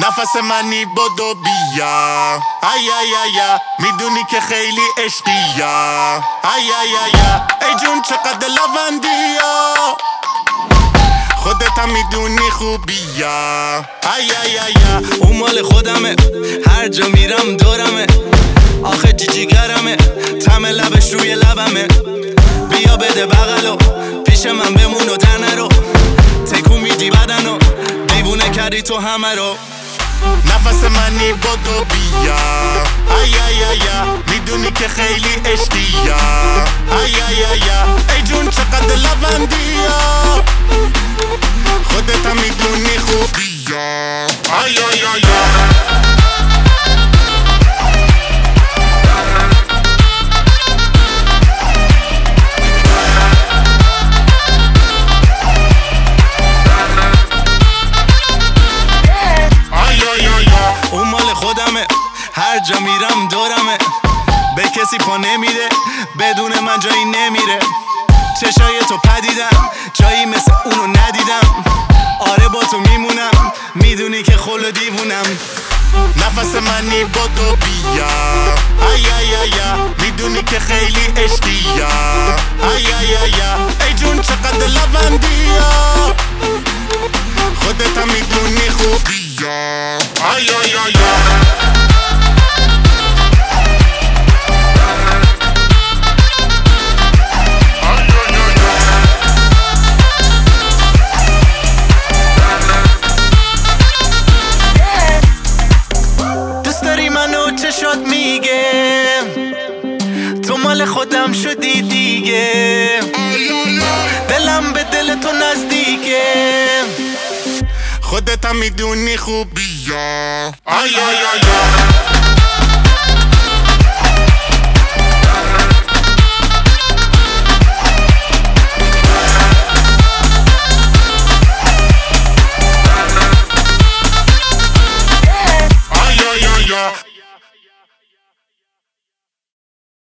نفس منی بدو بیا ای ای ای میدونی که خیلی عشقیا ای ای ای ای جون چقدر لوندیا خودت هم میدونی خوبیا ای ای ای اون مال خودمه هر جا میرم دورمه آخه جیگرمه طعم لبش روی لبمه بیا بده بغلو پیش من بمون و تنه رو تکون میدی بدنو دیوونه کردی تو همه رو نفس منی بدو بیا ای ای ای میدونی که خیلی عشقیا ای ای ای ای جون چقدر لوندیا خودت هم میدونی خوبیا ای ای ای هر جا میرم دورمه به کسی پا نمیده بدون من جایی نمیره چشای تو پدیدم جایی مثل اونو ندیدم آره با تو میمونم میدونی که خل و دیوونم نفس منی بدو بیا ای ای ای میدونی که خیلی عشقیا ای ای ای ای جون چقدر لوندیا خودت هم میدونی خوبیا ای ای ای چشات میگه تو مال خودم شدی دیگه دلم به دل تو نزدیکه خودت هم میدونی خوبیا ای ای ای